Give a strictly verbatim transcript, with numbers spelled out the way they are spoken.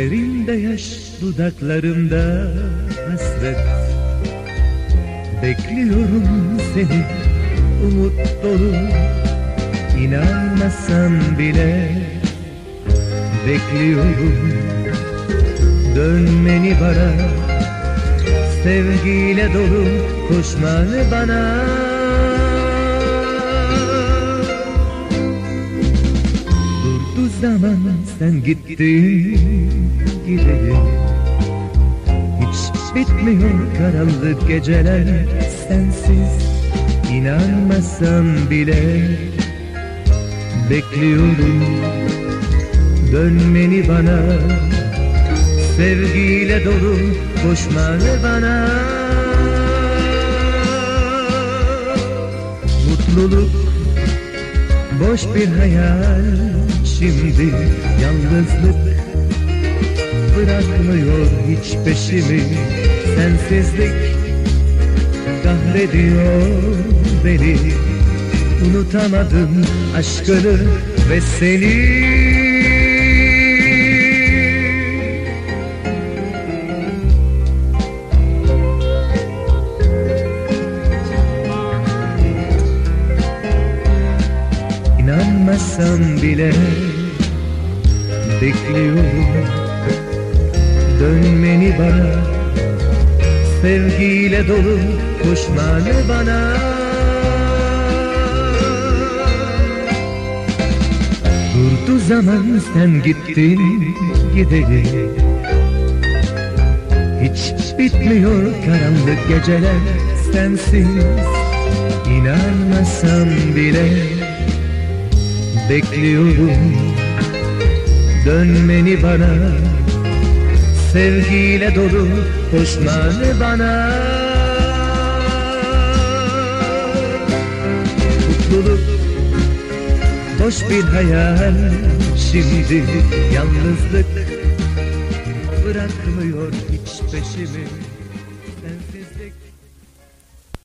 Gözlerinde yaş, dudaklarımda hasret. Bekliyorum seni umut dolu, İnanmasan bile bekliyorum dönmeni bana, sevgiyle dolu koşmanı bana. Durdu zaman sen gittin gideli, hiç bitmiyor karanlık geceler sensiz. İnanmasan bile bekliyorum dönmeni bana, sevgiyle dolu koşmanı bana. Mutluluk boş bir hayal şimdi, yalnızlık bırakmıyor hiç peşimi. Sensizlik kahrediyor beni, unutamadım aşkını ve seni. İnanmasam bile bekliyorum dönmeni bana, sevgiyle dolu koşmanı bana. Durdu zaman sen gittin gideli, hiç bitmiyor karanlık geceler sensiz. İnanmasam bile bekliyorum dönmeni bana, sevgiyle dolu koşmanı bana. Mutluluk boş bir hayal şimdi, yalnızlık bırakmıyor hiç peşimi.